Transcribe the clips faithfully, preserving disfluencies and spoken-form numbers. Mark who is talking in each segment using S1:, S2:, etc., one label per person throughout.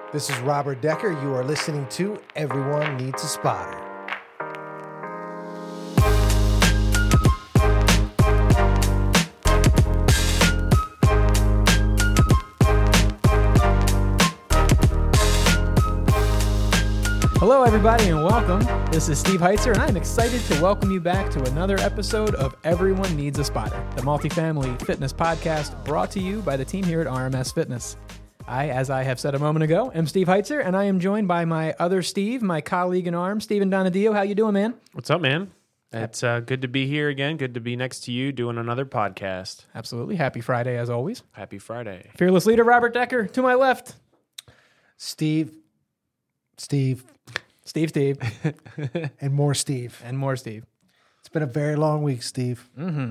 S1: This is Robert Decker. You are listening to Everyone Needs a Spotter.
S2: Hello, everybody, and welcome. This is Steve Heitzer, and I'm excited to welcome you back to another episode of Everyone Needs a Spotter, the multifamily fitness podcast brought to you by the team here at R M S Fitness. I, as I have said a moment ago, am Steve Heitzer, and I am joined by my other Steve, my colleague in arms, Steven Donadio. How you doing, man?
S3: What's up, man? It's uh, good to be here again. Good to be next to you doing another podcast.
S2: Absolutely. Happy Friday, as always.
S3: Happy Friday.
S2: Fearless leader Robert Decker, to my left.
S1: Steve, Steve,
S2: Steve, Steve,
S1: and more Steve.
S2: and more Steve.
S1: It's been a very long week, Steve.
S2: Mm-hmm.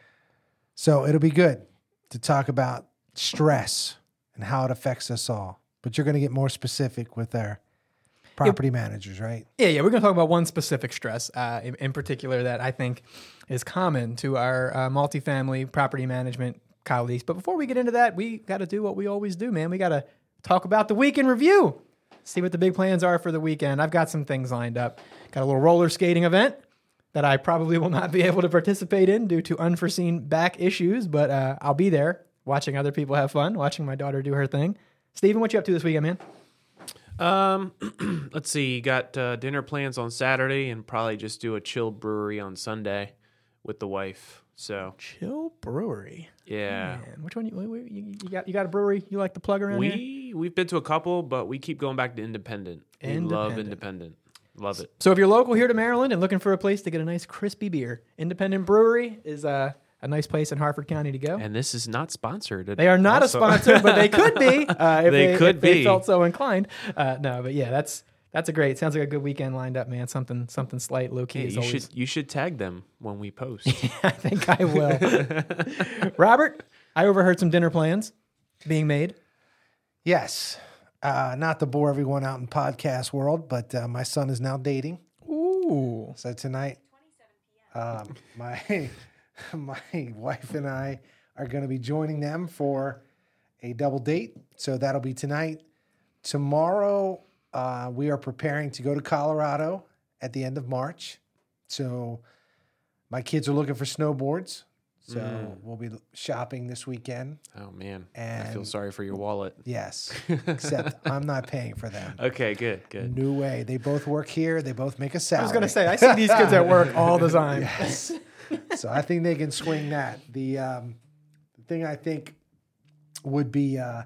S1: So it'll be good to talk about stress and how it affects us all. But you're going to get more specific with our property yep. managers, right?
S2: Yeah, yeah. We're going to talk about one specific stress uh, in, in particular that I think is common to our uh, multifamily property management colleagues. But before we get into that, we got to do what we always do, man. We got to talk about the week in review. See what the big plans are for the weekend. I've got some things lined up. Got a little roller skating event that I probably will not be able to participate in due to unforeseen back issues, but uh, I'll be there watching other people have fun, watching my daughter do her thing. Steven, what you up to this weekend, man?
S3: Um, let's see. Got uh, dinner plans on Saturday and probably just do a chill brewery on Sunday with the wife. So
S2: Chill Brewery.
S3: Yeah.
S2: Man, which one? You, you, you got? You got a brewery you like to plug around
S3: we
S2: here?
S3: we've been to a couple, but we keep going back to Independent. We
S2: Independent.
S3: love Independent. Love it.
S2: So if you're local here to Maryland and looking for a place to get a nice crispy beer, Independent Brewery is uh, a nice place in Harford County to go.
S3: And this is not sponsored.
S2: They are not
S3: also.
S2: a sponsor, but they could be uh, if
S3: They
S2: they,
S3: could
S2: if they
S3: be.
S2: felt so inclined. Uh, no, but yeah, that's that's a great. Sounds like a good weekend lined up, man. Something something slight, low key.
S3: Hey,
S2: as
S3: you
S2: always.
S3: should you should tag them when we post.
S2: I think I will. Robert, I overheard some dinner plans being made.
S1: Yes. Uh, not to bore everyone out in podcast world, but uh, my son is now dating.
S2: Ooh.
S1: So tonight, um, my my wife and I are going to be joining them for a double date. So that'll be tonight. Tomorrow, uh, we are preparing to go to Colorado at the end of March. So my kids are looking for snowboards. So
S3: Mm.
S1: we'll be shopping this weekend.
S3: Oh man,
S1: And-
S3: I feel sorry for your wallet.
S1: Yes, except I'm not paying for them.
S3: Okay, good, good.
S1: No way. They both work here. They both make a
S2: I
S1: salary.
S2: was going to say, I see these kids at work all the time.
S1: Yes. So I think they can swing that. The, um, the thing I think would be uh,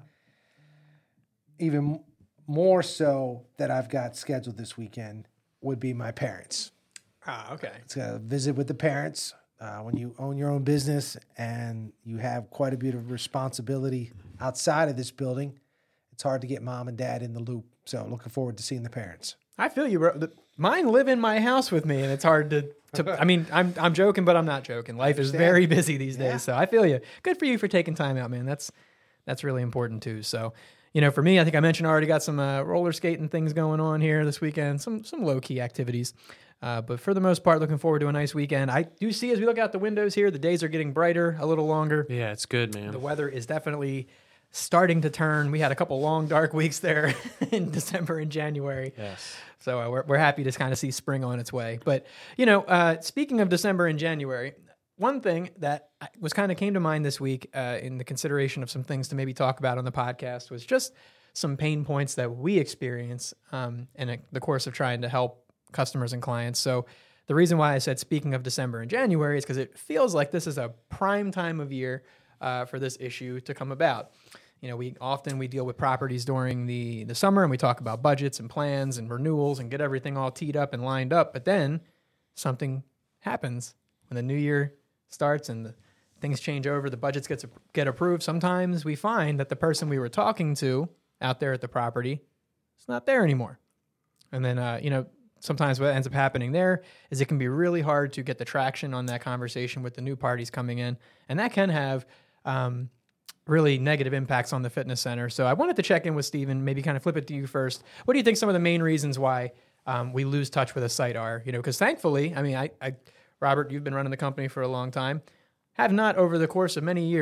S1: even more so that I've got scheduled this weekend would be my parents.
S2: Ah, okay.
S1: It's a visit with the parents. Uh, when you own your own business and you have quite a bit of responsibility outside of this building, it's hard to get mom and dad in the loop. So looking forward to seeing the parents.
S2: I feel you, bro. The- Mine live in my house with me, and it's hard to. to I mean, I'm I'm joking, but I'm not joking. Life is very busy these days,
S1: Yeah.
S2: so I feel you. Good for you for taking time out, man. That's that's really important too. So, you know, for me, I think I mentioned I already got some uh, roller skating things going on here this weekend. Some some low key activities, uh, but for the most part, looking forward to a nice weekend. I do see as we look out the windows here, the days are getting brighter, a little longer.
S3: Yeah, it's good, man.
S2: The weather is definitely starting to turn. We had a couple long, dark weeks there in December and January.
S3: Yes.
S2: So uh, we're, we're happy to kind of see spring on its way. But, you know, uh, speaking of December and January, one thing that was kind of came to mind this week uh, in the consideration of some things to maybe talk about on the podcast was just some pain points that we experience um, in a, the course of trying to help customers and clients. So the reason why I said speaking of December and January is because it feels like this is a prime time of year uh, for this issue to come about. You know, we often we deal with properties during the, the summer and we talk about budgets and plans and renewals and get everything all teed up and lined up. But then something happens when the new year starts and the things change over, the budgets get, get approved. Sometimes we find that the person we were talking to out there at the property is not there anymore. And then, uh, you know, sometimes what ends up happening there is it can be really hard to get the traction on that conversation with the new parties coming in. And that can have um, really negative impacts on the fitness center. So I wanted to check in with Steven, maybe kind of flip it to you first. What do you think some of the main reasons why um, we lose touch with a site are? You know, because thankfully, I mean, I, I, Robert, you've been running the company for a long time, have not over the course of many years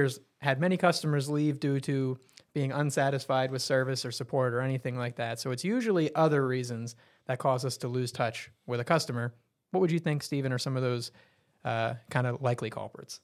S2: had many customers leave due to being unsatisfied with service or support or anything like that. So it's usually other reasons that cause us to lose touch with a customer. What would you think, Stephen, are some of those uh, kind of likely culprits?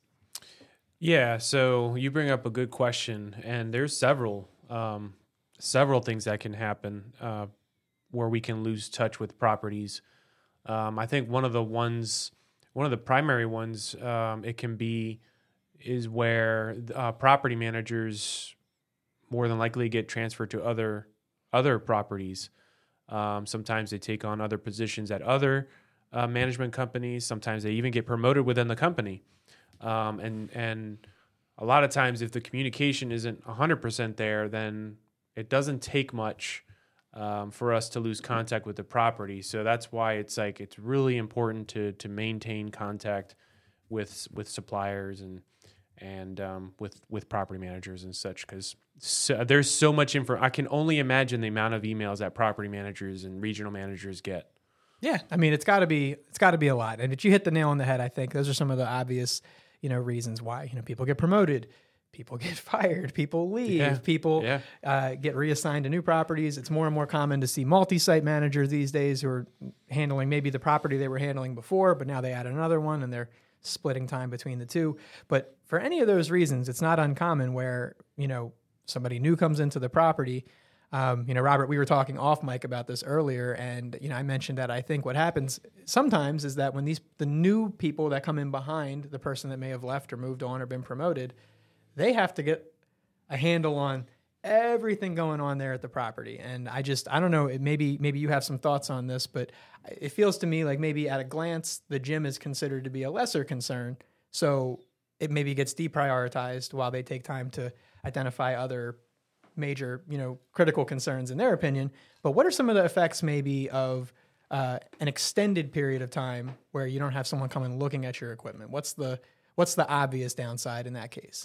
S3: Yeah, so you bring up a good question, and there's several um, several things that can happen uh, where we can lose touch with properties. Um, I think one of the ones, one of the primary ones, um, it can be is where uh, property managers more than likely get transferred to other other properties. Um, sometimes they take on other positions at other uh, management companies. Sometimes they even get promoted within the company. Um, and and a lot of times, if the communication isn't one hundred percent there, then it doesn't take much um, for us to lose contact with the property. So that's why it's like it's really important to to maintain contact with with suppliers and and um, with with property managers and such, because so, there's so much info. I can only imagine the amount of emails that property managers and regional managers get.
S2: Yeah, I mean, it's got to be it's got to be a lot. And if you hit the nail on the head, I think those are some of the obvious, you know, reasons why, you know, people get promoted, people get fired, people leave,
S3: Yeah.
S2: people
S3: Yeah.
S2: Uh, get reassigned to new properties. It's more and more common to see multi-site managers these days who are handling maybe the property they were handling before, but now they add another one and they're splitting time between the two. But for any of those reasons, it's not uncommon where, you know, somebody new comes into the property. Um, you know, Robert, we were talking off mic about this earlier, and, you know, I mentioned that I think what happens sometimes is that when these the new people that come in behind the person that may have left or moved on or been promoted, they have to get a handle on everything going on there at the property. And I just, I don't know, it maybe maybe you have some thoughts on this, but it feels to me like maybe at a glance, the gym is considered to be a lesser concern. So it maybe gets deprioritized while they take time to identify other major, you know, critical concerns in their opinion. But what are some of the effects maybe of uh, an extended period of time where you don't have someone coming looking at your equipment? What's the what's the obvious downside in that case?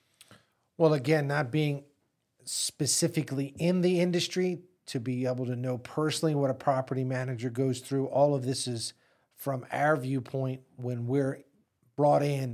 S1: Well, again, not being specifically in the industry to be able to know personally what a property manager goes through. All of this is from our viewpoint when we're brought in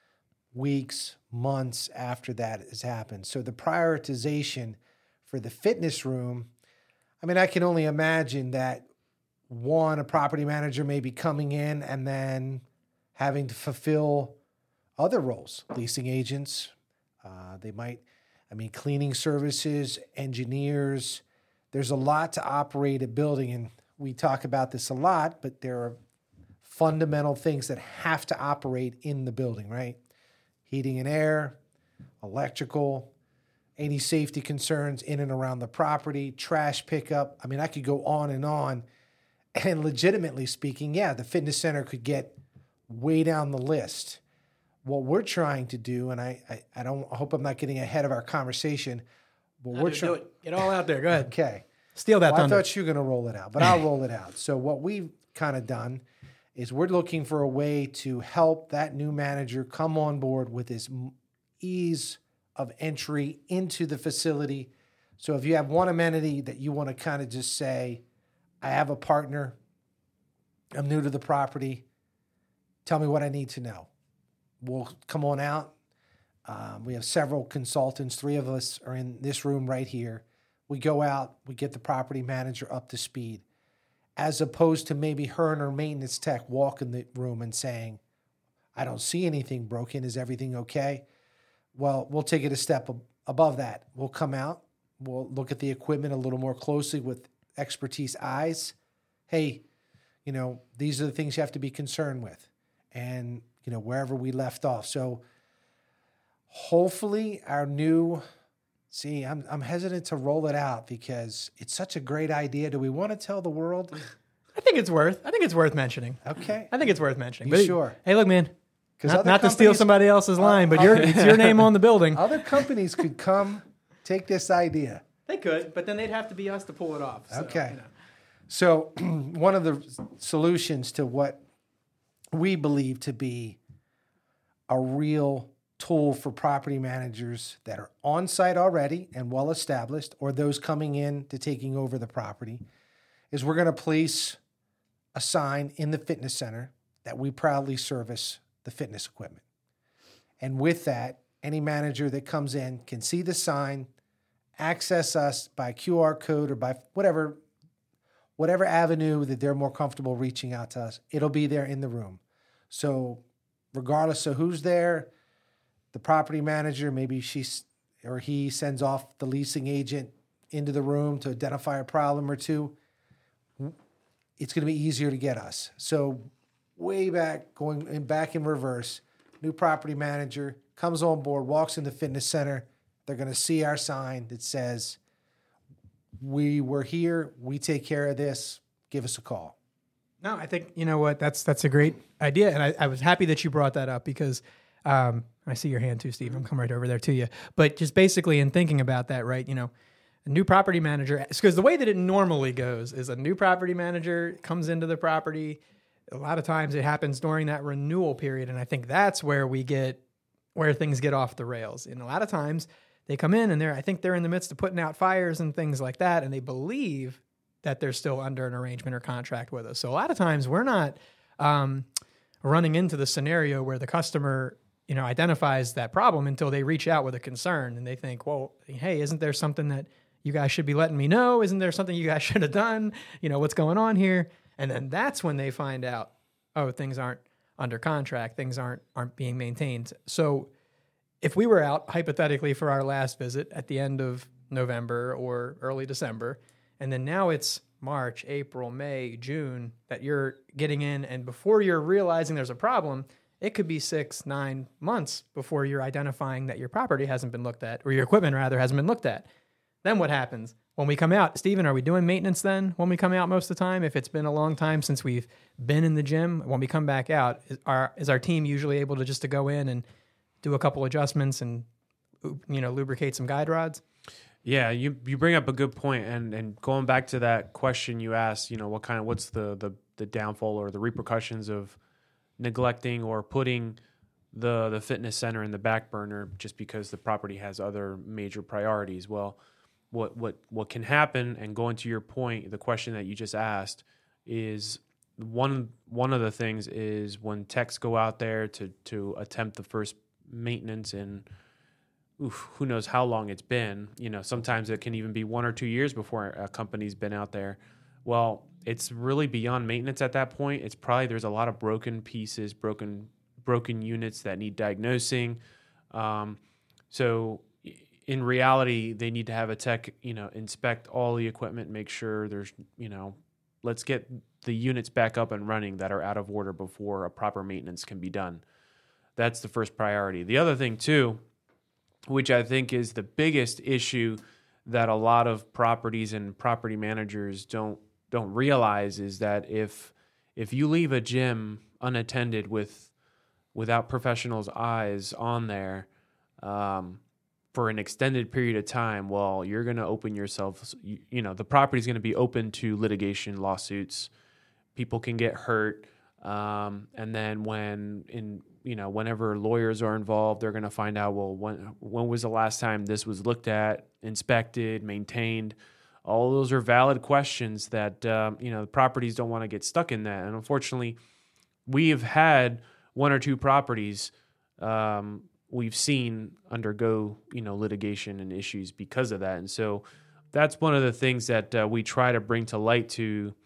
S1: weeks, months after that has happened. So the prioritization for the fitness room, I mean, I can only imagine that one, a property manager may be coming in and then having to fulfill other roles, leasing agents. Uh, they might, I mean, cleaning services, engineers. There's a lot to operate a building, and we talk about this a lot, but there are fundamental things that have to operate in the building, right? Heating and air, electrical, any safety concerns in and around the property, trash pickup. I mean, I could go on and on. And legitimately speaking, yeah, the fitness center could get way down the list. What we're trying to do, and I, I, I don't I hope I'm not getting ahead of our conversation, but we're trying.
S2: Get all out there. Go ahead.
S1: Okay.
S2: Steal that
S1: Well, I
S2: thunder.
S1: thought you were going to roll it out, but I'll roll it out. So what we've kind of done is we're looking for a way to help that new manager come on board with this ease of entry into the facility. So if you have one amenity that you want to kind of just say, I have a partner, I'm new to the property, tell me what I need to know. We'll come on out. Um, we have several consultants. Three of us are in this room right here. We go out, we get the property manager up to speed, as opposed to maybe her and her maintenance tech walk in the room and saying, I don't see anything broken. Is everything okay? Well, we'll take it a step ab- above that. We'll come out. We'll look at the equipment a little more closely with expertise eyes. Hey, you know, these are the things you have to be concerned with. And, you know, wherever we left off. So hopefully our new, see, I'm I'm hesitant to roll it out because it's such a great idea. Do we want to tell the world?
S2: I think it's worth. I think it's worth mentioning.
S1: Okay.
S2: I think it's worth mentioning.
S1: You
S2: But
S1: sure?
S2: Hey, look, man.
S1: 'Cause
S2: Not,
S1: other
S2: not to steal
S1: companies-
S2: somebody else's line, but your, it's your name on the building.
S1: Other companies could come take this idea.
S2: They could, but then they'd have to be us to pull it off. So,
S1: Okay.
S2: you know.
S1: So one of the solutions to what we believe to be a real tool for property managers that are on site already and well established, or those coming in to taking over the property, is we're going to place a sign in the fitness center that we proudly service the fitness equipment. And with that, any manager that comes in can see the sign, access us by Q R code or by whatever whatever avenue that they're more comfortable reaching out to us. It'll be there in the room. So regardless of who's there, the property manager, maybe she's or he sends off the leasing agent into the room to identify a problem or two, it's going to be easier to get us. So way back, going in back in reverse, new property manager comes on board, walks in the fitness center. They're going to see our sign that says, we were here, we take care of this, give us a call.
S2: No, I think, you know what, that's that's a great idea. And I, I was happy that you brought that up because um, I see your hand too, Steve. I'm coming right over there to you. But just basically in thinking about that, right, you know, a new property manager, because the way that it normally goes is a new property manager comes into the property. A lot of times it happens during that renewal period. And I think that's where we get, where things get off the rails. And a lot of times they come in and they're, I think they're in the midst of putting out fires and things like that. And they believe that they're still under an arrangement or contract with us. So a lot of times we're not um, running into the scenario where the customer, you know, identifies that problem until they reach out with a concern and they think, well, hey, isn't there something that you guys should be letting me know? Isn't there something you guys should have done? You know, what's going on here? And then that's when they find out, oh, things aren't under contract. Things aren't aren't being maintained. So if we were out hypothetically for our last visit at the end of November or early December, and then now it's March, April, May, June that you're getting in, and before you're realizing there's a problem, it could be six, nine months before you're identifying that your property hasn't been looked at, or your equipment rather hasn't been looked at. Then what happens? When we come out, Stephen, are we doing maintenance then when we come out most of the time? If it's been a long time since we've been in the gym, when we come back out, is our, is our team usually able to just to go in and do a couple adjustments and, you know, lubricate some guide rods?
S3: Yeah, you you bring up a good point, and and going back to that question you asked, you know, what kind of what's the the the downfall or the repercussions of neglecting or putting the the fitness center in the back burner just because the property has other major priorities? Well, what what what can happen, and going to your point, the question that you just asked is one one of the things is when techs go out there to to attempt the first maintenance and oof, who knows how long it's been. You know, sometimes it can even be one or two years before a company's been out there. Well, it's really beyond maintenance at that point. It's probably there's a lot of broken pieces, broken broken units that need diagnosing. Um, so in reality, they need to have a tech, you know, inspect all the equipment, make sure there's, you know, let's get the units back up and running that are out of order before a proper maintenance can be done. That's the first priority. The other thing too, which I think is the biggest issue that a lot of properties and property managers don't don't realize, is that if if you leave a gym unattended with without professionals' eyes on there um, for an extended period of time, well, you're going to open yourself. You, you know, the property is going to be open to litigation, lawsuits. People can get hurt, um, and then when in you know, whenever lawyers are involved, they're going to find out, well, when when was the last time this was looked at, inspected, maintained? All those are valid questions that, um, you know, the properties don't want to get stuck in that. And unfortunately, we've had one or two properties um, we've seen undergo, you know, litigation and issues because of that. And so that's one of the things that uh, we try to bring to light to,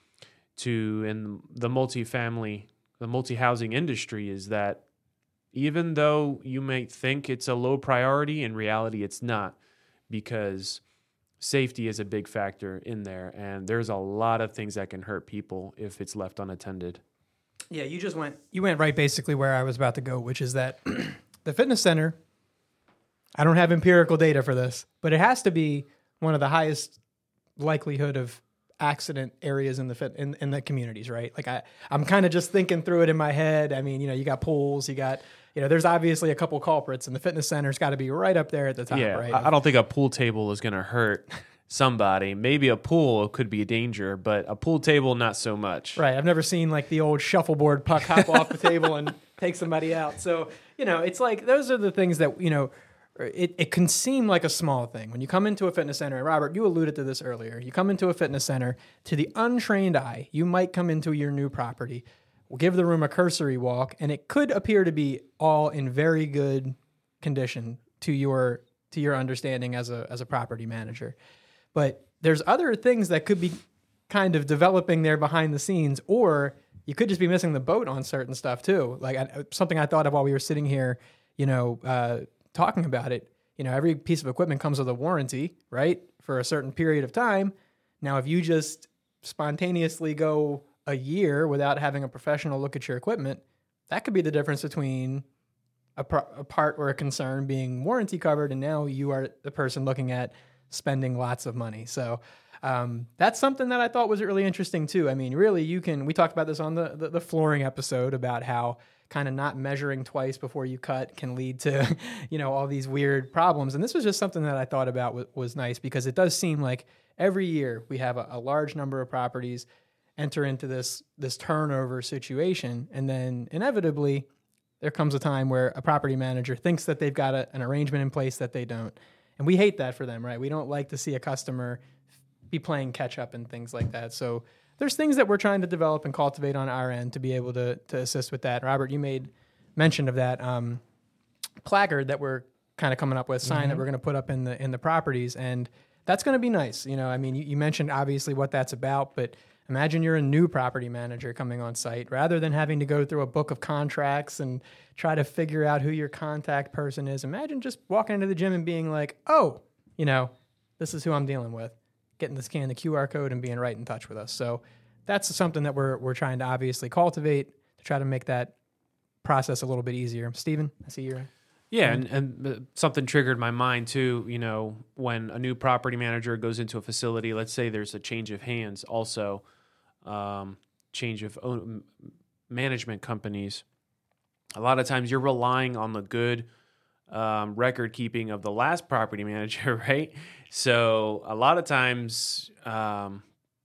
S3: to in the multifamily, the multi-housing industry, is that even though you may think it's a low priority, in reality it's not, because safety is a big factor in there, and there's a lot of things that can hurt people if it's left unattended.
S2: Yeah, you just went you went right basically where I was about to go, which is that the fitness center, I don't have empirical data for this, but it has to be one of the highest likelihood of accident areas in the fit in, in the communities, right? Like I, I'm kind of just thinking through it in my head. I mean, you know, you got pools, you got, you know, there's obviously a couple culprits, and the fitness center's got to be right up there at the top,
S3: yeah,
S2: right?
S3: I, I don't think a pool table is going to hurt somebody. Maybe a pool could be a danger, but a pool table, not so much.
S2: Right. I've never seen like the old shuffleboard puck hop off the table and take somebody out. So, you know, it's like, those are the things that, you know, It, it can seem like a small thing. When you come into a fitness center, and Robert, you alluded to this earlier, you come into a fitness center, to the untrained eye, you might come into your new property, give the room a cursory walk, and it could appear to be all in very good condition to your to your understanding as a as a property manager. But there's other things that could be kind of developing there behind the scenes, or you could just be missing the boat on certain stuff too. Like I, something I thought of while we were sitting here, you know, uh, talking about it. You know, every piece of equipment comes with a warranty, right, for a certain period of time. Now, if you just spontaneously go a year without having a professional look at your equipment, that could be the difference between a, pro- a part or a concern being warranty covered, and now you are the person looking at spending lots of money. So um, that's something that I thought was really interesting too. I mean, really, you can, we talked about this on the, the, the flooring episode about how kind of not measuring twice before you cut can lead to, you know, all these weird problems. And this was just something that I thought about w- was nice, because it does seem like every year we have a, a large number of properties enter into this, this turnover situation. And then inevitably there comes a time where a property manager thinks that they've got a, an arrangement in place that they don't. And we hate that for them, right? We don't like to see a customer be playing catch up and things like that. So there's things that we're trying to develop and cultivate on our end to be able to to assist with that. Robert, you made mention of that um, placard that we're kind of coming up with, sign mm-hmm. that we're going to put up in the in the properties, and that's going to be nice. You know, I mean, you, you mentioned obviously what that's about, but imagine you're a new property manager coming on site, rather than having to go through a book of contracts and try to figure out who your contact person is. Imagine just walking into the gym and being like, oh, you know, this is who I'm dealing with. Getting to scan the Q R code and being right in touch with us. So that's something that we're we're trying to obviously cultivate to try to make that process a little bit easier. Steven, I see you're...
S3: Yeah, and, and something triggered my mind too, you know, when a new property manager goes into a facility, let's say there's a change of hands also, um, change of own, management companies. A lot of times you're relying on the good um, record keeping of the last property manager, right? So a lot of times um,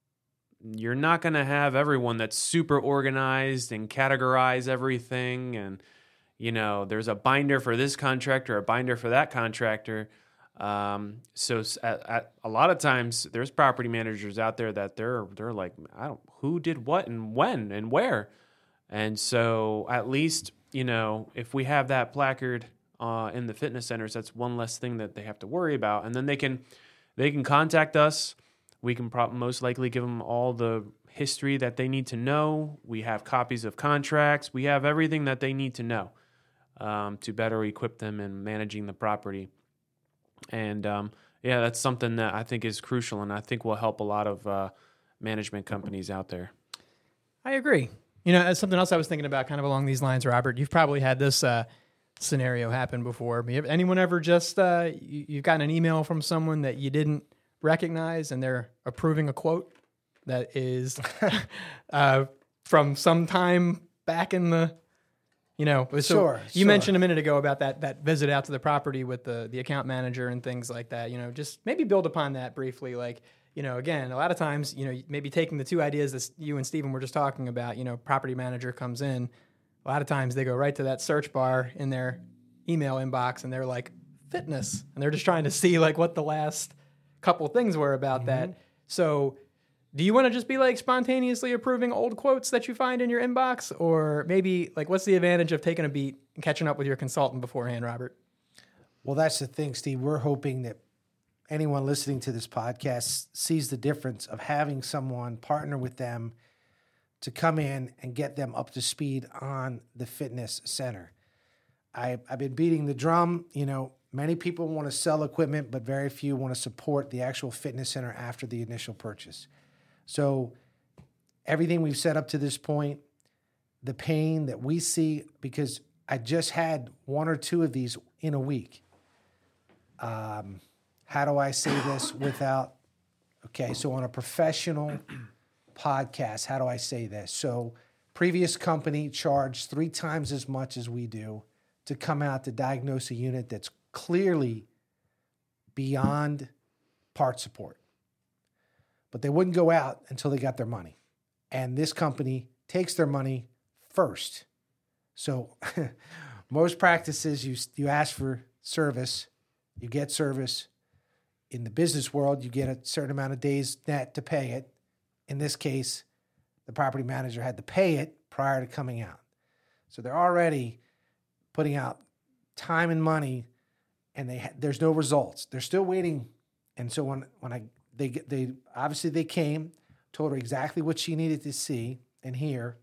S3: you're not going to have everyone that's super organized and categorize everything. And, you know, there's a binder for this contractor, a binder for that contractor. Um, so at, at a lot of times there's property managers out there that they're, they're like, I don't, who did what and when and where. And so at least, you know, if we have that placard uh, in the fitness centers, that's one less thing that they have to worry about. And then they can, they can contact us. We can pro- most likely give them all the history that they need to know. We have copies of contracts. We have everything that they need to know um, to better equip them in managing the property. And um, yeah, that's something that I think is crucial, and I think will help a lot of uh, management companies out there.
S2: I agree. You know, that's something else I was thinking about kind of along these lines, Robert. You've probably had this uh, scenario happen before. Anyone ever just, uh, you, you've gotten an email from someone that you didn't recognize and they're approving a quote that is uh, from some time back in the, you know, so
S1: sure,
S2: you
S1: sure.
S2: mentioned a minute ago about that that visit out to the property with the, the account manager and things like that. You know, just maybe build upon that briefly. Like, you know, again, a lot of times, you know, maybe taking the two ideas that you and Steven were just talking about, you know, property manager comes in, a lot of times they go right to that search bar in their email inbox and they're like, fitness. And they're just trying to see like what the last couple things were about mm-hmm. that. So do you want to just be like spontaneously approving old quotes that you find in your inbox? Or maybe like what's the advantage of taking a beat and catching up with your consultant beforehand, Robert?
S1: Well, that's the thing, Steve. We're hoping that anyone listening to this podcast sees the difference of having someone partner with them to come in and get them up to speed on the fitness center. I, I've been beating the drum. You know, many people want to sell equipment, but very few want to support the actual fitness center after the initial purchase. So everything we've set up to this point, the pain that we see, because I just had one or two of these in a week. Um, how do I say this without, okay, so on a professional podcast, how do I say this? So previous company charged three times as much as we do to come out to diagnose a unit that's clearly beyond part support. But they wouldn't go out until they got their money. And this company takes their money first. So most practices, you you ask for service, you get service. In the business world, you get a certain amount of days net to pay it. In this case, the property manager had to pay it prior to coming out. So they're already putting out time and money and they ha- there's no results. They're still waiting. And so when when I they they obviously they came, told her exactly what she needed to see and hear.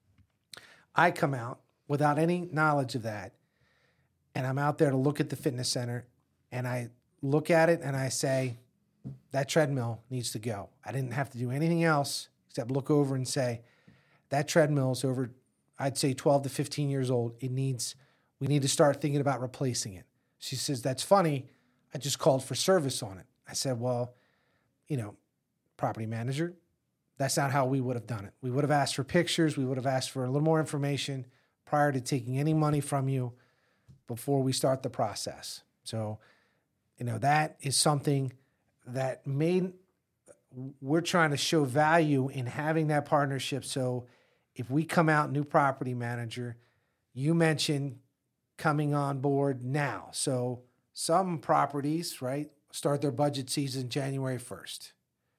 S1: I come out without any knowledge of that, and I'm out there to look at the fitness center, and I look at it and I say, that treadmill needs to go. I didn't have to do anything else except look over and say, that treadmill is over, I'd say twelve to fifteen years old. It needs, we need to start thinking about replacing it. She says, that's funny. I just called for service on it. I said, well, you know, property manager, that's not how we would have done it. We would have asked for pictures. We would have asked for a little more information prior to taking any money from you before we start the process. So, you know, that is something that made, we're trying to show value in having that partnership. So if we come out new property manager, you mentioned coming on board now. So some properties, right, start their budget season January first.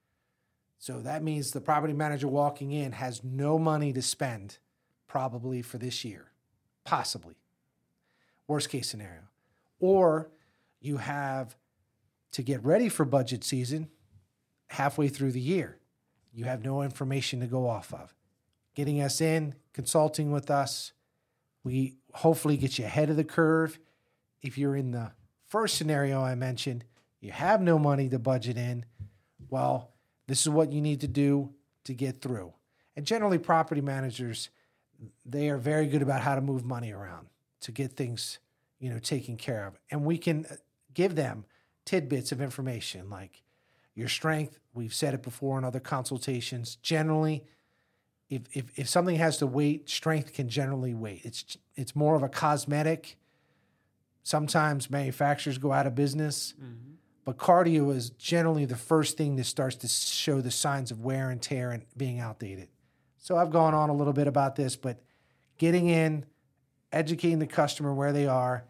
S1: So that means the property manager walking in has no money to spend probably for this year, possibly. Worst case scenario. Or you have to get ready for budget season halfway through the year. You have no information to go off of. Getting us in, consulting with us, we hopefully get you ahead of the curve. If you're in the first scenario I mentioned, you have no money to budget in, well, this is what you need to do to get through. And generally property managers, they are very good about how to move money around to get things, you know, taken care of. And we can give them tidbits of information like your strength. We've said it before in other consultations. Generally, if if, if something has to wait, strength can generally wait. It's it's more of a cosmetic. Sometimes manufacturers go out of business, mm-hmm. but cardio is generally the first thing that starts to show the signs of wear and tear and being outdated. So I've gone on a little bit about this, but getting in, educating the customer where they are,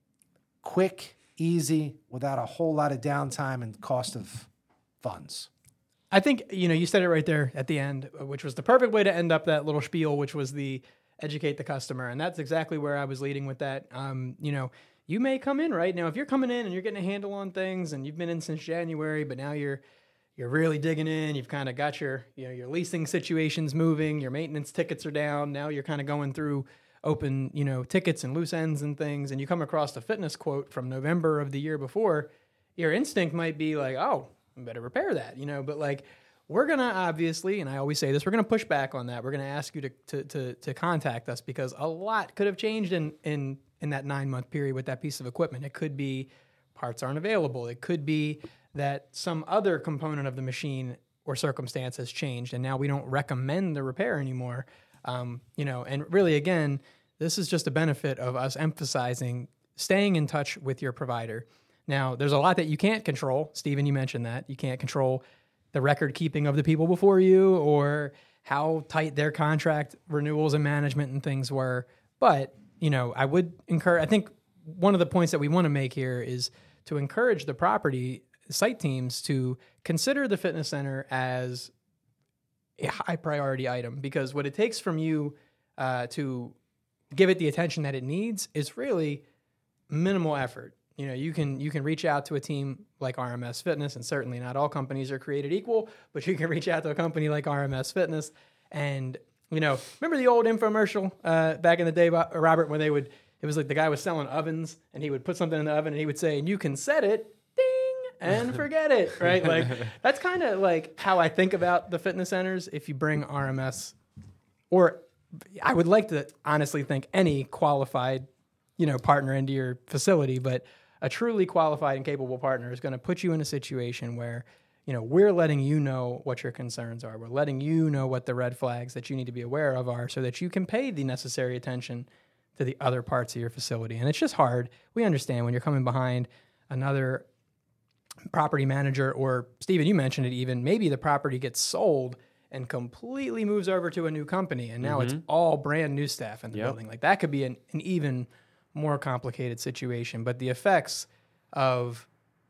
S1: quick, easy, without a whole lot of downtime and cost of funds.
S2: I think, you know, you said it right there at the end, which was the perfect way to end up that little spiel, which was the educate the customer. And that's exactly where I was leading with that. Um, you know, you may come in right now, if you're coming in and you're getting a handle on things and you've been in since January, but now you're you're really digging in, you've kind of got your, you know, your leasing situations moving, your maintenance tickets are down. Now you're kind of going through open, you know, tickets and loose ends and things. And you come across a fitness quote from November of the year before, your instinct might be like, oh, I better repair that, you know, but like, we're going to obviously, and I always say this, we're going to push back on that. We're going to ask you to, to, to, to contact us because a lot could have changed in, in, in that nine month period with that piece of equipment. It could be parts aren't available. It could be that some other component of the machine or circumstance has changed and now we don't recommend the repair anymore. Um, you know, and really, again, this is just a benefit of us emphasizing staying in touch with your provider. Now, there's a lot that you can't control. Stephen, you mentioned that. You can't control the record keeping of the people before you or how tight their contract renewals and management and things were. But, you know, I would encourage, I think one of the points that we want to make here is to encourage the property site teams to consider the fitness center as a high priority item, because what it takes from you uh, to give it the attention that it needs is really minimal effort. You know, you can you can reach out to a team like R M S Fitness, and certainly not all companies are created equal, but you can reach out to a company like R M S Fitness. And, you know, remember the old infomercial uh, back in the day, Robert, when they would, it was like the guy was selling ovens and he would put something in the oven and he would say, and you can set it, ding, and forget it, right? Like, that's kind of like how I think about the fitness centers. If you bring R M S, or I would like to honestly think any qualified, you know, partner into your facility, but a truly qualified and capable partner is going to put you in a situation where, you know, we're letting you know what your concerns are. We're letting you know what the red flags that you need to be aware of are so that you can pay the necessary attention to the other parts of your facility. And it's just hard. We understand when you're coming behind another property manager, or Stephen, you mentioned it even, maybe the property gets sold and completely moves over to a new company. And now mm-hmm. it's all brand new staff in the yep. building. Like that could be an, an even more complicated situation, but the effects of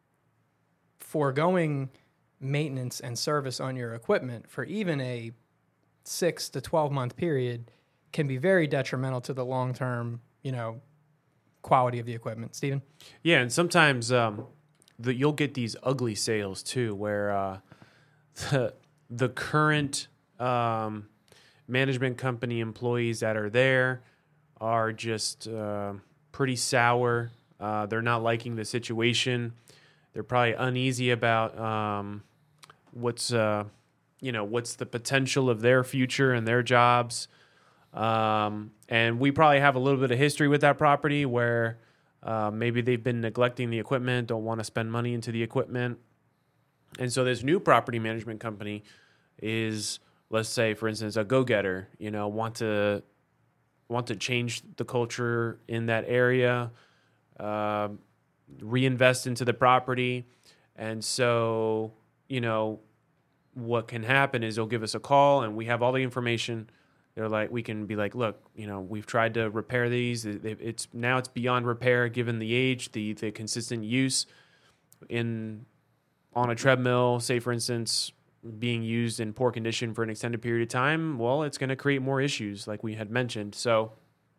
S2: foregoing maintenance and service on your equipment for even a six to twelve month period can be very detrimental to the long-term, you know, quality of the equipment. Steven?
S3: Yeah, and sometimes um, the, you'll get these ugly sales too, where uh, the the current um, management company employees that are there are just uh, pretty sour. Uh, they're not liking the situation. They're probably uneasy about um, what's uh, you know what's the potential of their future and their jobs. Um, and we probably have a little bit of history with that property where uh, maybe they've been neglecting the equipment, don't want to spend money into the equipment. And so this new property management company is, let's say, for instance, a go-getter, you know, want to want to change the culture in that area, uh, reinvest into the property. And so, you know, what can happen is they'll give us a call and we have all the information. They're like, we can be like, look, you know, we've tried to repair these. It's now it's beyond repair given the age, the the consistent use in on a treadmill, say for instance, being used in poor condition for an extended period of time. Well, it's going to create more issues, like we had mentioned. So,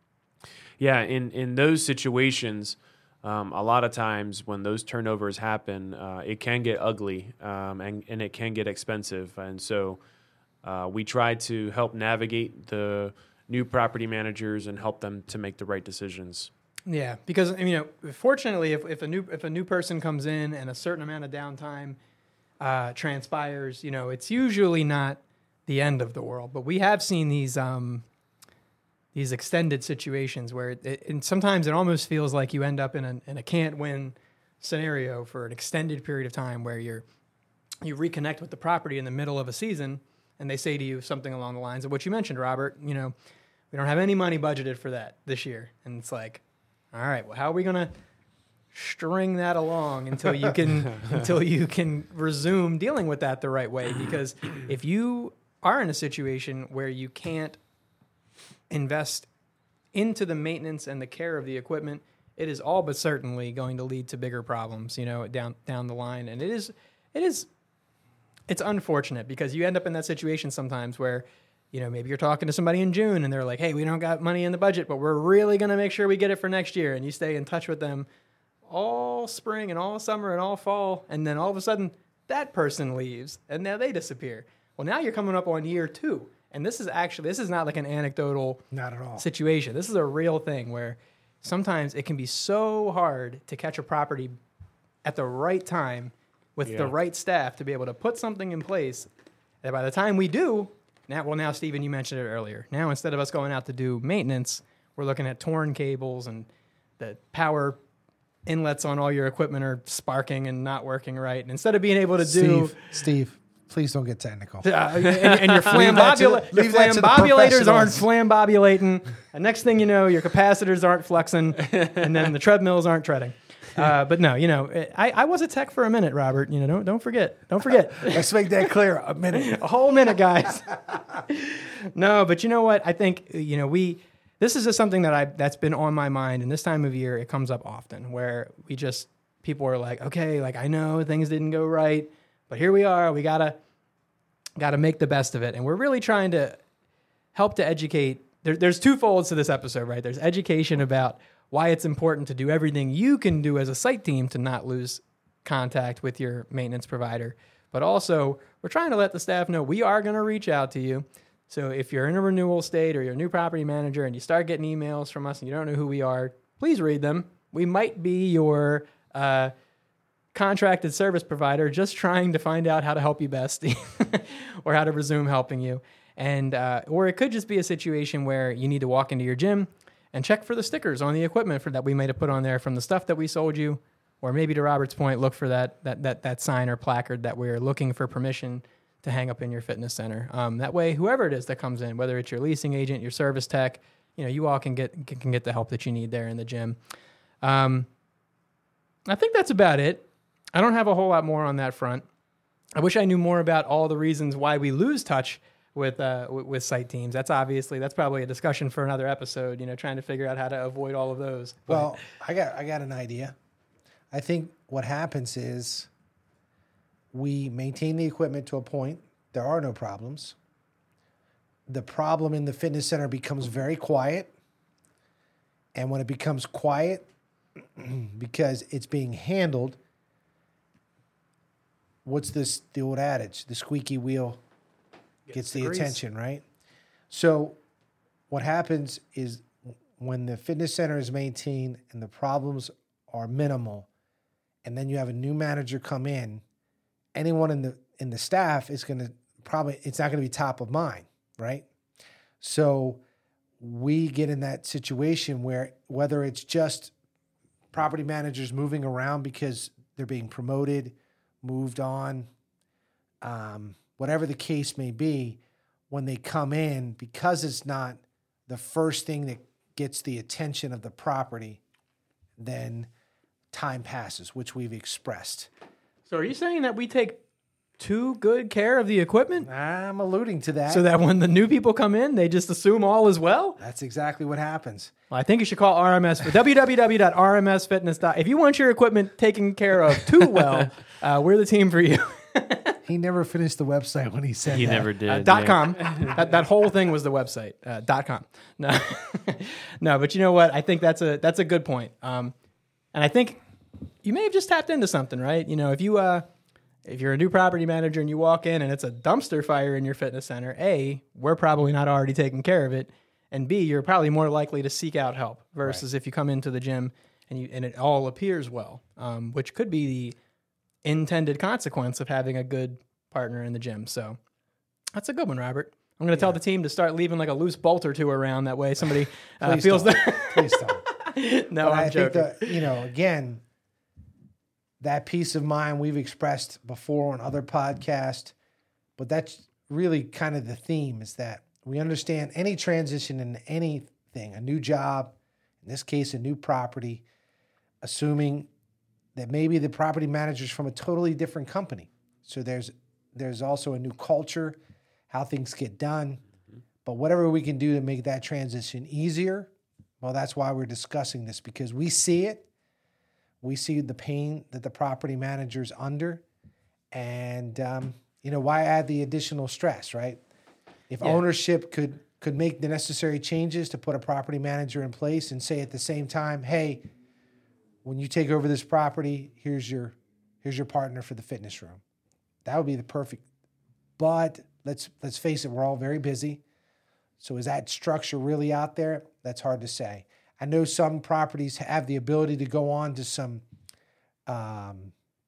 S3: yeah, in in those situations, um, a lot of times when those turnovers happen, uh, it can get ugly um, and and it can get expensive, and so. Uh, we try to help navigate the new property managers and help them to make the right decisions.
S2: Yeah, because I mean, you know, fortunately, if, if a new if a new person comes in and a certain amount of downtime uh, transpires, you know, it's usually not the end of the world. But we have seen these um, these extended situations where, it, it, and sometimes it almost feels like you end up in a in a can't win scenario for an extended period of time where you're you reconnect with the property in the middle of a season. And they say to you something along the lines of what you mentioned, Robert, you know, we don't have any money budgeted for that this year. And it's like, all right, well, how are we going to string that along until you can until you can resume dealing with that the right way? Because if you are in a situation where you can't invest into the maintenance and the care of the equipment, it is all but certainly going to lead to bigger problems, you know, down down the line. And it is it is It's unfortunate because you end up in that situation sometimes where, you know, maybe you're talking to somebody in June and they're like, hey, we don't got money in the budget, but we're really going to make sure we get it for next year. And you stay in touch with them all spring and all summer and all fall. And then all of a sudden that person leaves and now they disappear. Well, now you're coming up on year two. And this is actually, this is not like an anecdotal
S1: Not at all.
S2: situation. This is a real thing where sometimes it can be so hard to catch a property at the right time with
S3: Yeah.
S2: the right staff to be able to put something in place that by the time we do, now, well, now, Stephen, you mentioned it earlier. Now, instead of us going out to do maintenance, we're looking at torn cables and the power inlets on all your equipment are sparking and not working right. And instead of being able to do...
S1: Steve, Steve, please don't get technical.
S2: Uh, and, and your,
S1: Leave that to
S2: flambobula-
S1: the-
S2: your
S1: leave that to the
S2: flambobulators aren't
S1: professionals.
S2: flambobulating. And next thing you know, your capacitors aren't fluxing, and then the treadmills aren't treading. Uh, but no, you know, I, I was a tech for a minute, Robert. You know, don't don't forget, don't forget.
S1: Let's make that clear. A minute.
S2: A whole minute, guys. No, but you know what? I think you know we. This is just something that I that's been on my mind, and this time of year it comes up often, where we just people are like, okay, like I know things didn't go right, but here we are. We gotta gotta make the best of it, and we're really trying to help to educate. There, there's two folds to this episode, right? There's education about why it's important to do everything you can do as a site team to not lose contact with your maintenance provider. But also, we're trying to let the staff know we are going to reach out to you. So if you're in a renewal state or you're a new property manager and you start getting emails from us and you don't know who we are, please read them. We might be your uh, contracted service provider just trying to find out how to help you best or how to resume helping you. And uh, or it could just be a situation where you need to walk into your gym and check for the stickers on the equipment for that we might have put on there from the stuff that we sold you, or maybe to Robert's point, look for that that that that sign or placard that we're looking for permission to hang up in your fitness center. Um, that way, whoever it is that comes in, whether it's your leasing agent, your service tech, you know, you all can get can get the help that you need there in the gym. Um, I think that's about it. I don't have a whole lot more on that front. I wish I knew more about all the reasons why we lose touch with uh, w- with site teams. That's obviously, that's probably a discussion for another episode, you know, trying to figure out how to avoid all of those. But,
S1: Well, I got I got an idea. I think what happens is we maintain the equipment to a point. There are no problems. The problem in the fitness center becomes very quiet. And when it becomes quiet, because it's being handled. What's this, the old adage? The squeaky wheel gets, gets the, the attention, right? So what happens is when the fitness center is maintained and the problems are minimal, and then you have a new manager come in, anyone in the in the staff is going to probably, it's not going to be top of mind, right? So we get in that situation where whether it's just property managers moving around because they're being promoted, moved on, um, whatever the case may be, when they come in, because it's not the first thing that gets the attention of the property, then time passes, which we've expressed.
S2: So are you saying that we take too good care of the equipment?
S1: I'm alluding to that.
S2: So that when the new people come in, they just assume all is well?
S1: That's exactly what happens.
S2: Well, I think you should call R M S for w w w dot r m s fitness dot com. If you want your equipment taken care of too well, uh, we're the team for you.
S1: He never finished the website when he said
S3: he
S1: that.
S3: never did.
S2: Uh, dot
S3: yeah.
S2: com. that, that whole thing was the website. Uh, dot com. No, no, but you know what? I think that's a that's a good point. Um, and I think you may have just tapped into something, right? You know, if you uh, if you're a new property manager and you walk in and it's a dumpster fire in your fitness center, A, we're probably not already taking care of it, and B, you're probably more likely to seek out help versus right. if you come into the gym and you and it all appears well, um, which could be the intended consequence of having a good partner in the gym. So that's a good one, Robert. I'm going to yeah. tell the team to start leaving like a loose bolt or two around. That way somebody uh, feels
S1: don't.
S2: that.
S1: Please don't.
S2: No,
S1: but
S2: I'm
S1: I
S2: joking.
S1: think that, you know, again, that peace of mind we've expressed before on other podcasts, but that's really kind of the theme, is that we understand any transition in anything, a new job, in this case, a new property, assuming that maybe the property manager's from a totally different company. So there's there's also a new culture, how things get done. Mm-hmm. But whatever we can do to make that transition easier, well, that's why we're discussing this, because we see it. We see the pain that the property manager's under. And, um, you know, why add the additional stress, right? If yeah. ownership could could make the necessary changes to put a property manager in place and say at the same time, hey, when you take over this property, here's your here's your partner for the fitness room. That would be the perfect. But let's let's face it, we're all very busy. So is that structure really out there? That's hard to say. I know some properties have the ability to go on to some um,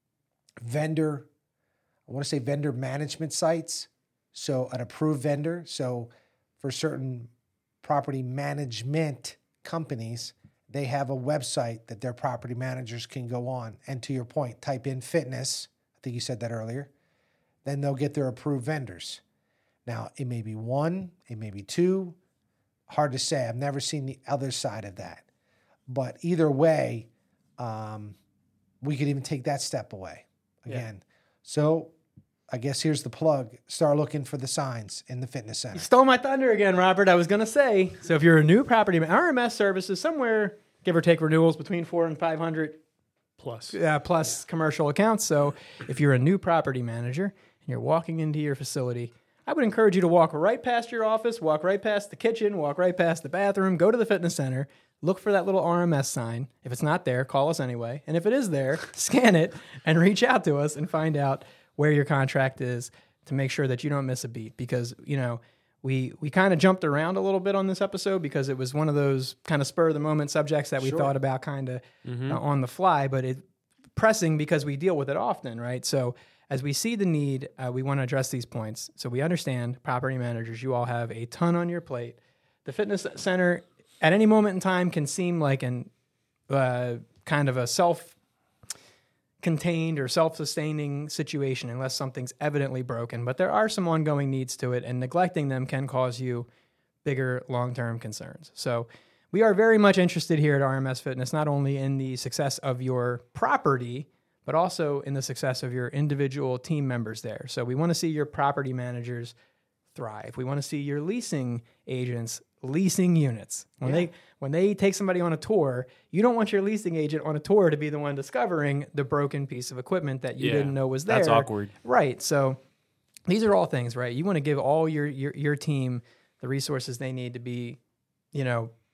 S1: vendor, I want to say vendor management sites. So an approved vendor. So for certain property management companies, they have a website that their property managers can go on. And to your point, type in fitness. I think you said that earlier. Then they'll get their approved vendors. Now, it may be one, it may be two. Hard to say. I've never seen the other side of that. But either way, um, we could even take that step away again. Yeah. So I guess here's the plug. Start looking for the signs in the fitness center.
S2: You stole my thunder again, Robert. I was going to say, so if you're a new property, R M S services, somewhere, give or take renewals between four and five hundred
S3: plus,
S2: uh, plus yeah. commercial accounts. So if you're a new property manager and you're walking into your facility, I would encourage you to walk right past your office, walk right past the kitchen, walk right past the bathroom, go to the fitness center, look for that little R M S sign. If it's not there, call us anyway. And if it is there, scan it and reach out to us and find out where your contract is to make sure that you don't miss a beat. Because, you know, we we kind of jumped around a little bit on this episode because it was one of those kind of spur of the moment subjects that we sure. thought about kind of mm-hmm. uh, on the fly, but it pressing because we deal with it often, right? So as we see the need, uh, we want to address these points. So we understand, property managers, you all have a ton on your plate. The fitness center, at any moment in time, can seem like an uh, kind of a self-contained or self-sustaining situation unless something's evidently broken. But there are some ongoing needs to it, and neglecting them can cause you bigger long-term concerns. So we are very much interested here at R M S Fitness, not only in the success of your property, but also in the success of your individual team members there. So we want to see your property managers thrive. We want to see your leasing agents leasing units. When yeah. they when they take somebody on a tour, you don't want your leasing agent on a tour to be the one discovering the broken piece of equipment that you yeah, didn't know was there.
S3: That's awkward.
S2: Right. So these are all things, right? You want to give all your your your team the resources they need to be, you know,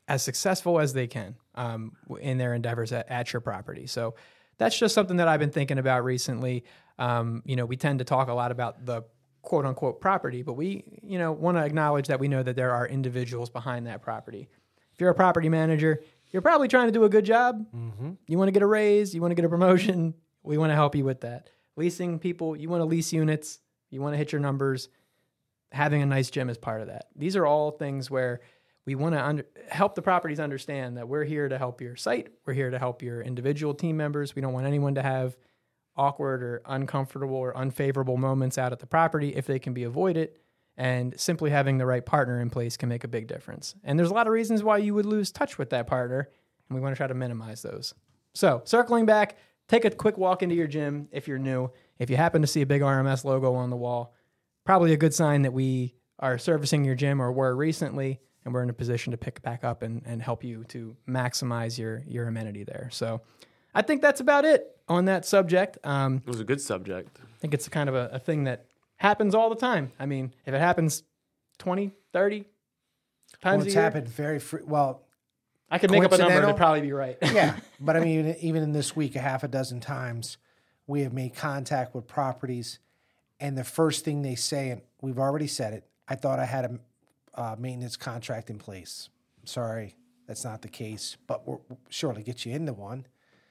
S2: as successful as they can um, in their endeavors at, at your property. So that's just something that I've been thinking about recently. Um, you know, we tend to talk a lot about the quote unquote property, but we, you know, want to acknowledge that we know that there are individuals behind that property. If you're a property manager, you're probably trying to do a good job.
S1: Mm-hmm.
S2: You want to get a raise, you want to get a promotion. We want to help you with that. Leasing people, you want to lease units, you want to hit your numbers. Having a nice gym is part of that. These are all things where we want to under, help the properties understand that we're here to help your site. We're here to help your individual team members. We don't want anyone to have awkward or uncomfortable or unfavorable moments out at the property if they can be avoided. And simply having the right partner in place can make a big difference. And there's a lot of reasons why you would lose touch with that partner, and we want to try to minimize those. So circling back, take a quick walk into your gym if you're new. If you happen to see a big R M S logo on the wall, probably a good sign that we are servicing your gym or were recently, and we're in a position to pick back up and, and help you to maximize your, your amenity there. So I think that's about it on that subject. Um,
S3: It was a good subject.
S2: I think it's kind of a, a thing that happens all the time. I mean, if it happens twenty, thirty times
S1: Well,
S2: a
S1: it's
S2: year,
S1: happened very free. Well,
S2: I could make up a number and
S1: coincidental?
S2: it'd probably be right.
S1: yeah, but I mean, even in this week, a half a dozen times, we have made contact with properties, and the first thing they say, and we've already said it, I thought I had a uh, maintenance contract in place. Sorry, that's not the case, but we're we'll surely get you into one.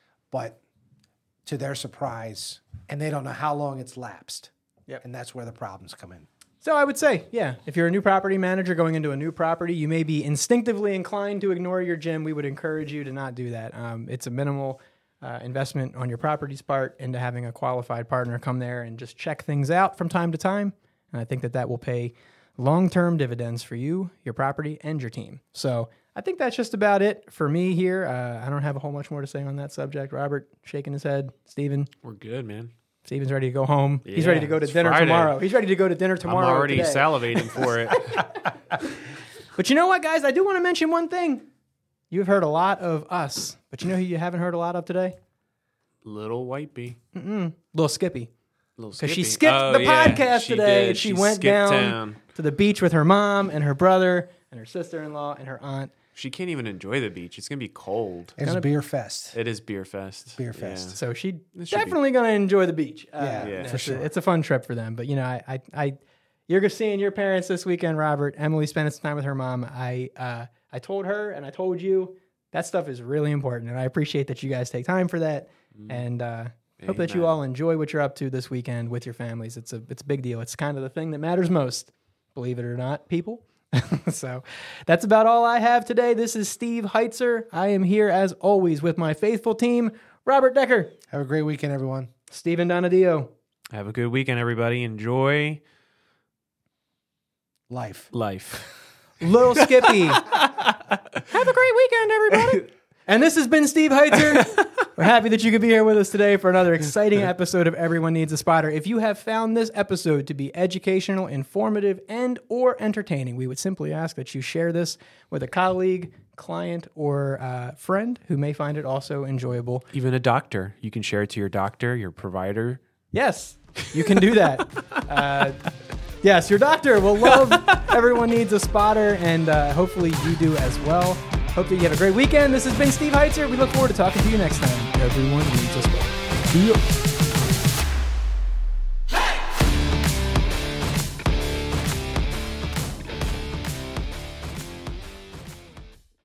S1: But to their surprise, and they don't know how long it's lapsed.
S2: Yep.
S1: And that's where the problems come in.
S2: So I would say, yeah, if you're a new property manager going into a new property, you may be instinctively inclined to ignore your gym. We would encourage you to not do that. Um, it's a minimal uh, investment on your property's part into having a qualified partner come there and just check things out from time to time. And I think that that will pay long-term dividends for you, your property, and your team. So I think that's just about it for me here. Uh, I don't have a whole much more to say on that subject. Robert shaking his head. Steven?
S3: We're good, man.
S2: Steven's ready to go home.
S3: Yeah,
S2: He's ready to go to
S3: it's
S2: dinner
S3: Friday.
S2: tomorrow. He's ready to go to dinner tomorrow.
S3: I'm already
S2: today.
S3: salivating for it.
S2: But you know what, guys? I do want to mention one thing. You've heard a lot of us, but you know who you haven't heard a lot of today?
S3: Little White Bee.
S2: Mm-mm. Little Skippy.
S3: Little
S2: Because she
S3: Skippy.
S2: skipped
S3: Oh,
S2: the
S3: yeah,
S2: podcast
S3: she
S2: today.
S3: did.
S2: And she,
S3: She
S2: went
S3: skipped
S2: down,
S3: down.
S2: to the beach with her mom and her brother and her sister-in-law and her aunt.
S3: She can't even enjoy the beach. It's going to be cold.
S1: It's
S2: Gonna-
S1: beer fest.
S3: It is Beer Fest.
S1: Beer Fest.
S2: So she
S3: This should be-
S2: definitely going to enjoy the beach. Uh,
S1: Yeah,
S3: yeah,
S2: it's
S1: for
S2: a-
S1: sure.
S2: It's a fun trip for them. But, you know, I, I, I you're seeing your parents this weekend, Robert. Emily spending some time with her mom. I, uh, I told her and I told you that stuff is really important. And I appreciate that you guys take time for that.
S3: Mm.
S2: And uh, hope that you
S3: Amen.
S2: all enjoy what you're up to this weekend with your families. It's a, it's a big deal. It's kind of the thing that matters most, believe it or not, people. So that's about all I have today. This is Steve Heitzer. I am here as always with my faithful team, Robert Decker,
S1: Have a great weekend, everyone.
S2: Stephen Donadio,
S3: Have a good weekend, everybody. Enjoy
S1: Life.
S3: life.
S2: Little Skippy. Have a great weekend, everybody. And this has been Steve Heitzer. We're happy that you could be here with us today for another exciting episode of Everyone Needs a Spotter. If you have found this episode to be educational, informative, and or entertaining, we would simply ask that you share this with a colleague, client, or uh, friend who may find it also enjoyable.
S3: Even a doctor. You can share it to your doctor, your provider.
S2: Yes, you can do that. uh, yes, your doctor will love Everyone Needs a Spotter, and uh, hopefully you do as well. Hope that you have a great weekend. This has been Steve Heitzer. We look forward to talking to you next time. Everyone Needs a Spotter. See ya.